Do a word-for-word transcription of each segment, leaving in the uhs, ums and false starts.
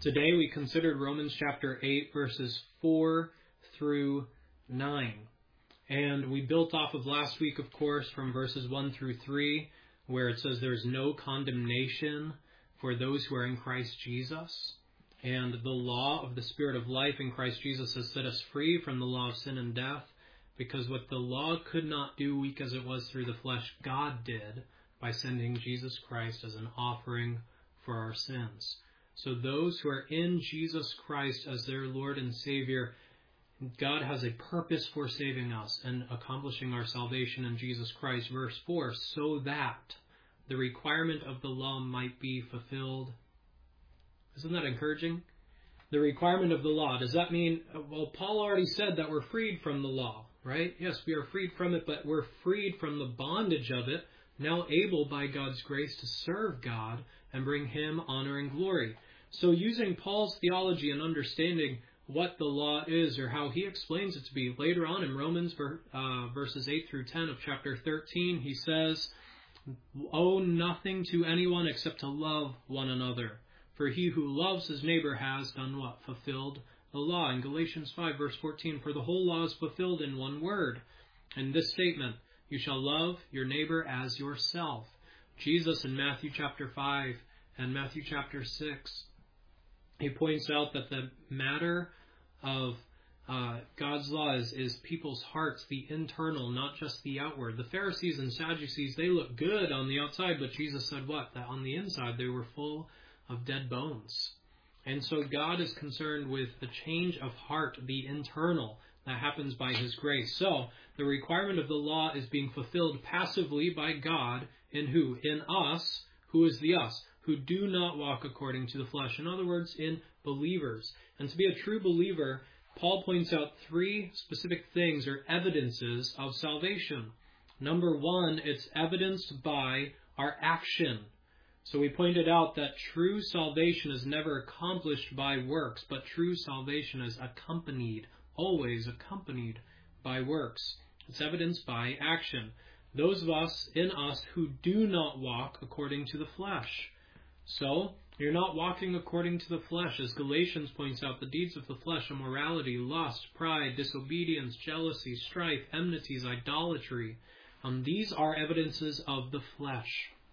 Today we considered Romans chapter eight, verses four through nine. And we built off of last week, of course, from verses one through three, where it says there is no condemnation for those who are in Christ Jesus. And the law of the Spirit of life in Christ Jesus has set us free from the law of sin and death, because what the law could not do, weak as it was through the flesh, God did by sending Jesus Christ as an offering for our sins. So those who are in Jesus Christ as their Lord and Savior, God has a purpose for saving us and accomplishing our salvation in Jesus Christ. Verse four, so that the requirement of the law might be fulfilled. Isn't that encouraging? The requirement of the law. Does that mean, well, Paul already said that we're freed from the law, right? Yes, we are freed from it, but we're freed from the bondage of it, now able by God's grace to serve God and bring Him honor and glory. So using Paul's theology and understanding what the law is, or how he explains it to be, later on in Romans uh, verses eight through ten of chapter thirteen, he says, owe nothing to anyone except to love one another. For he who loves his neighbor has done what? Fulfilled the law. In Galatians five, verse fourteen, for the whole law is fulfilled in one word. In this statement, you shall love your neighbor as yourself. Jesus in Matthew chapter five and Matthew chapter six, he points out that the matter of uh, God's law is, is people's hearts, the internal, not just the outward. The Pharisees and Sadducees, they look good on the outside, but Jesus said what? That on the inside they were full of dead bones. And so God is concerned with the change of heart, the internal, that happens by His grace. So the requirement of the law is being fulfilled passively by God in who? In us. Who is the us? Who do not walk according to the flesh. In other words, in believers. And to be a true believer, Paul points out three specific things or evidences of salvation. Number one, it's evidenced by our action. So we pointed out that true salvation is never accomplished by works, but true salvation is accompanied, always accompanied by works. It's evidenced by action. Those of us, in us, who do not walk according to the flesh. So, you're not walking according to the flesh. As Galatians points out, the deeds of the flesh, immorality, lust, pride, disobedience, jealousy, strife, enmities, idolatry. Um, these are evidences of the flesh.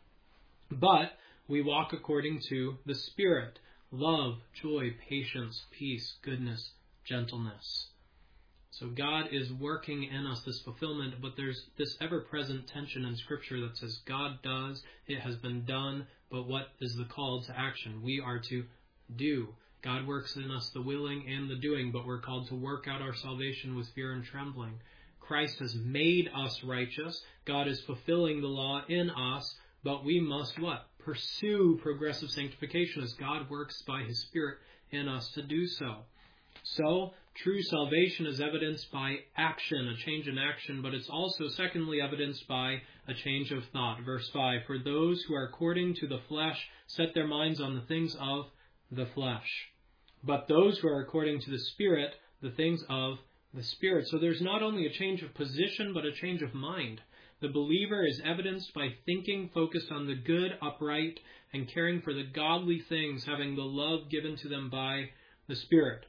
But we walk according to the Spirit. Love, joy, patience, peace, goodness, gentleness. So God is working in us this fulfillment, but there's this ever-present tension in Scripture that says God does, it has been done, but what is the call to action? We are to do. God works in us the willing and the doing, but we're called to work out our salvation with fear and trembling. Christ has made us righteous. God is fulfilling the law in us, but we must what? Pursue progressive sanctification as God works by His Spirit in us to do so. So, true salvation is evidenced by action, a change in action, but it's also secondly evidenced by a change of thought. Verse five, for those who are according to the flesh set their minds on the things of the flesh. But those who are according to the Spirit, the things of the Spirit. So there's not only a change of position, but a change of mind. The believer is evidenced by thinking focused on the good, upright, and caring for the godly things, having the love given to them by the Spirit.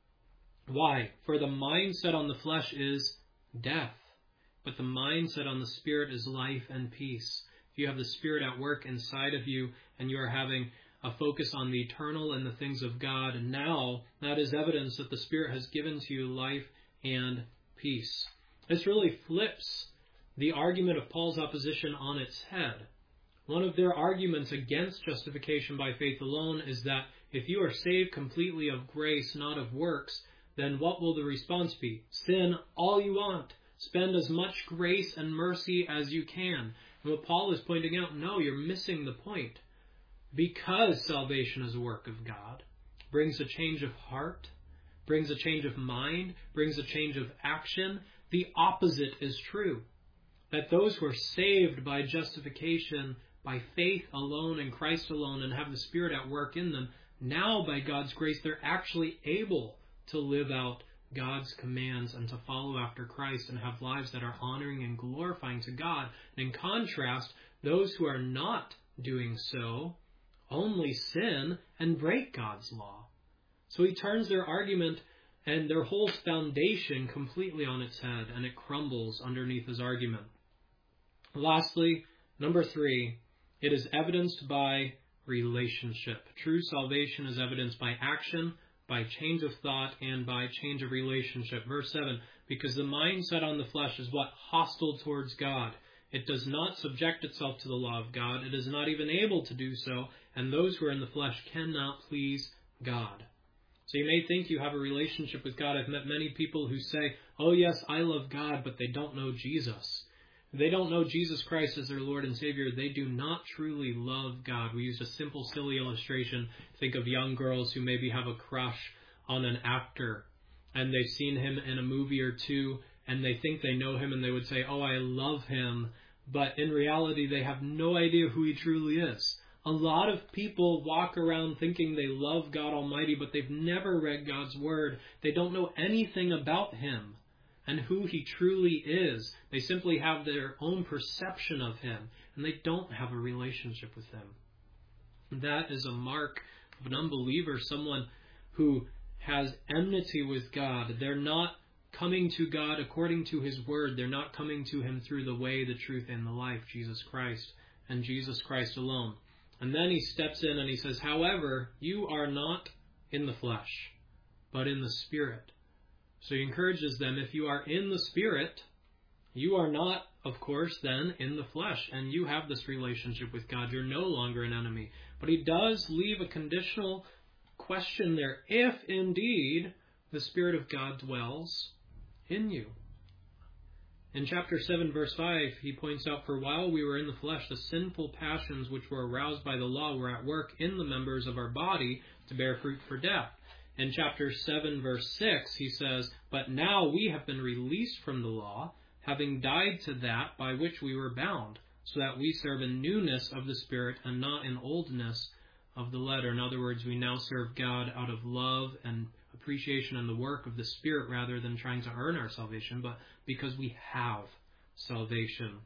Why? For the mind set on the flesh is death, but the mind set on the Spirit is life and peace. If you have the Spirit at work inside of you and you are having a focus on the eternal and the things of God, now that is evidence that the Spirit has given to you life and peace. This really flips the argument of Paul's opposition on its head. One of their arguments against justification by faith alone is that if you are saved completely of grace, not of works, then what will the response be? Sin all you want. Spend as much grace and mercy as you can. And what Paul is pointing out, no, you're missing the point. Because salvation is a work of God, brings a change of heart, brings a change of mind, brings a change of action, the opposite is true. That those who are saved by justification, by faith alone in Christ alone, and have the Spirit at work in them, now by God's grace, they're actually able to live out God's commands and to follow after Christ and have lives that are honoring and glorifying to God. And in contrast, those who are not doing so only sin and break God's law. So he turns their argument and their whole foundation completely on its head, and it crumbles underneath his argument. Lastly, number three, it is evidenced by relationship. True salvation is evidenced by action, by change of thought, and by change of relationship. Verse seven, because the mind set on the flesh is what? Hostile towards God. It does not subject itself to the law of God. It is not even able to do so, and those who are in the flesh cannot please God. So you may think you have a relationship with God. I've met many people who say, oh yes, I love God, but they don't know Jesus. They don't know Jesus Christ as their Lord and Savior. They do not truly love God. We used a simple, silly illustration. Think of young girls who maybe have a crush on an actor, and they've seen him in a movie or two, and they think they know him, and they would say, oh, I love him. But in reality, they have no idea who he truly is. A lot of people walk around thinking they love God Almighty, but they've never read God's Word. They don't know anything about Him and who He truly is. They simply have their own perception of Him, and they don't have a relationship with Him. That is a mark of an unbeliever, someone who has enmity with God. They're not coming to God according to His Word. They're not coming to Him through the way, the truth, and the life, Jesus Christ, and Jesus Christ alone. And then he steps in and he says, however, you are not in the flesh, but in the Spirit. So he encourages them, if you are in the Spirit, you are not, of course, then in the flesh, and you have this relationship with God. You're no longer an enemy. But he does leave a conditional question there, if indeed the Spirit of God dwells in you. In chapter seven, verse five, he points out, for while we were in the flesh, the sinful passions which were aroused by the law were at work in the members of our body to bear fruit for death. In chapter seven, verse six, he says, but now we have been released from the law, having died to that by which we were bound, so that we serve in newness of the Spirit and not in oldness of the letter. In other words, we now serve God out of love and appreciation and the work of the Spirit rather than trying to earn our salvation, but because we have salvation.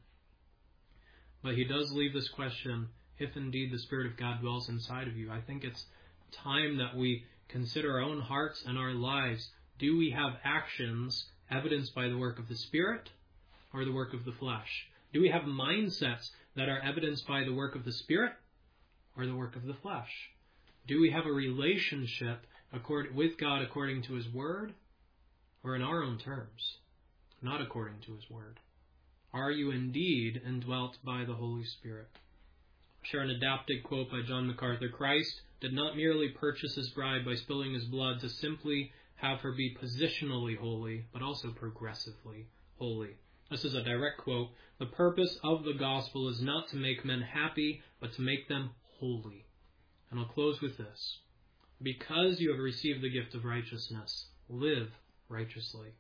But he does leave this question, if indeed the Spirit of God dwells inside of you. I think it's time that we consider our own hearts and our lives. Do we have actions evidenced by the work of the Spirit or the work of the flesh? Do we have mindsets that are evidenced by the work of the Spirit or the work of the flesh? Do we have a relationship accord, with God according to His Word or in our own terms, not according to His Word? Are you indeed indwelt by the Holy Spirit? I'll share an adapted quote by John MacArthur. Christ did not merely purchase His bride by spilling His blood to simply have her be positionally holy, but also progressively holy. This is a direct quote. The purpose of the gospel is not to make men happy, but to make them holy. And I'll close with this. Because you have received the gift of righteousness, live righteously.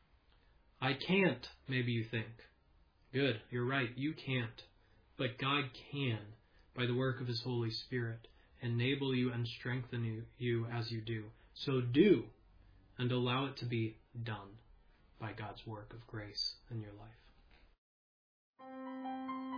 I can't, maybe you think. Good, you're right, you can't. But God can, by the work of His Holy Spirit, enable you and strengthen you, you as you do. So do, and allow it to be done by God's work of grace in your life.